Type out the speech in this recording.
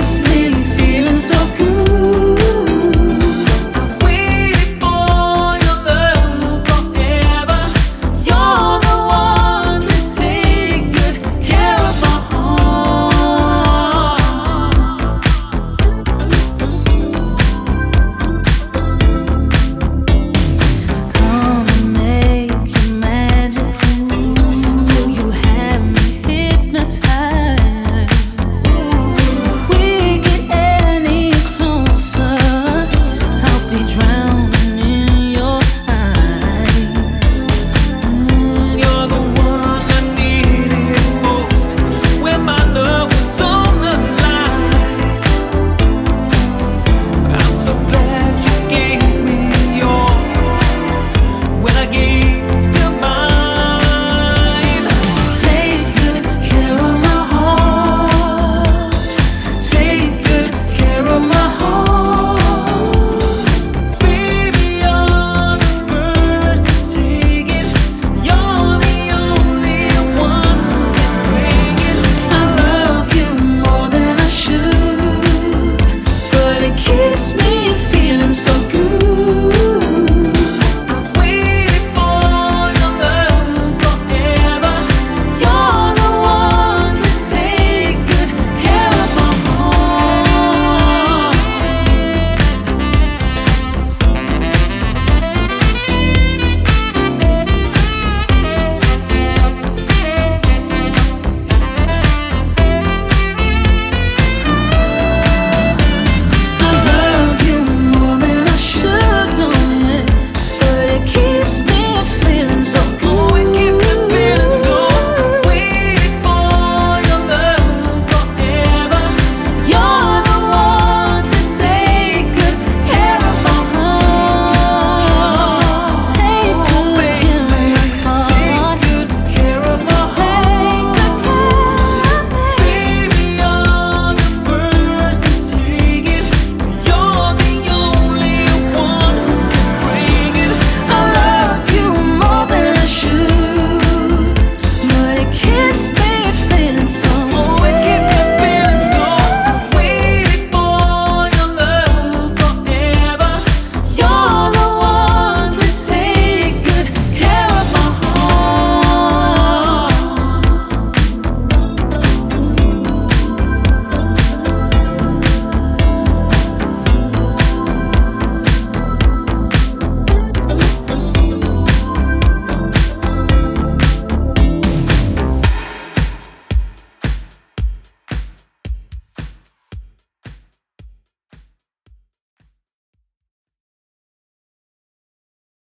keeps me feeling so good. I've waited for your love forever. You're the one to take good care of my heart. Come and make your magic till you have me hypnotized. If we get any closer, I'll be drowning in your eyes. You're the one I needed most when my love was on the line. I'm so glad you gave me yours when I gave you mine. So take good care of my heart. Take good care of my heart. Baby, you're the first to take it. You're the only one who can bring it. I love you more than I should, but it keeps me feeling so